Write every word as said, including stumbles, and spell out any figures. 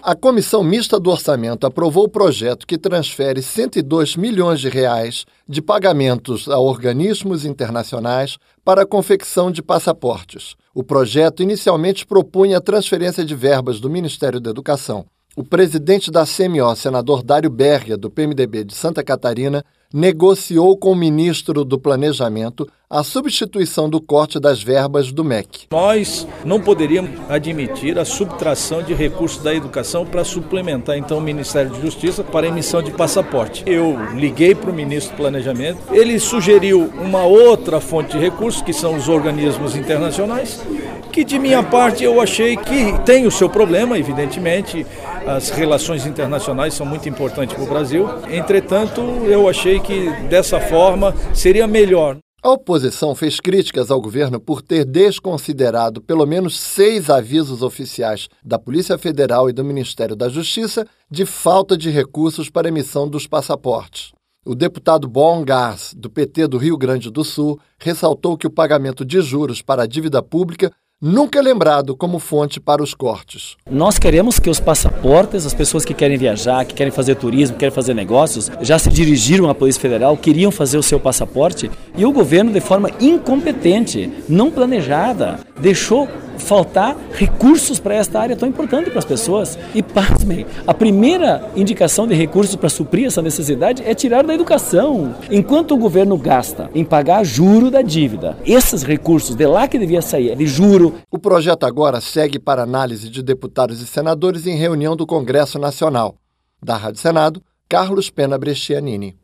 A Comissão Mista do Orçamento aprovou o projeto que transfere cento e dois milhões de reais de pagamentos a organismos internacionais para a confecção de passaportes. O projeto inicialmente propunha a transferência de verbas do Ministério da Educação. O presidente da C M O, senador Dário Berger, do P M D B de Santa Catarina, negociou com o ministro do Planejamento a substituição do corte das verbas do M E C. Nós não poderíamos admitir a subtração de recursos da educação para suplementar, então, o Ministério da Justiça para a emissão de passaporte. Eu liguei para o ministro do Planejamento, ele sugeriu uma outra fonte de recursos, que são os organismos internacionais, que de minha parte eu achei que tem o seu problema, evidentemente, as relações internacionais são muito importantes para o Brasil, entretanto, eu achei que dessa forma seria melhor. A oposição fez críticas ao governo por ter desconsiderado pelo menos seis avisos oficiais da Polícia Federal e do Ministério da Justiça de falta de recursos para emissão dos passaportes. O deputado Bohn Garz, do P T do Rio Grande do Sul, ressaltou que o pagamento de juros para a dívida pública nunca é lembrado como fonte para os cortes. Nós queremos que os passaportes, as pessoas que querem viajar, que querem fazer turismo, querem fazer negócios, já se dirigiram à Polícia Federal, queriam fazer o seu passaporte e o governo, de forma incompetente, não planejada, deixou faltar recursos para esta área tão importante para as pessoas. E, pasmem, a primeira indicação de recursos para suprir essa necessidade é tirar da educação. Enquanto o governo gasta em pagar juro da dívida, esses recursos, de lá que devia sair, de juro. O projeto agora segue para análise de deputados e senadores em reunião do Congresso Nacional. Da Rádio Senado, Carlos Pena Brescianini.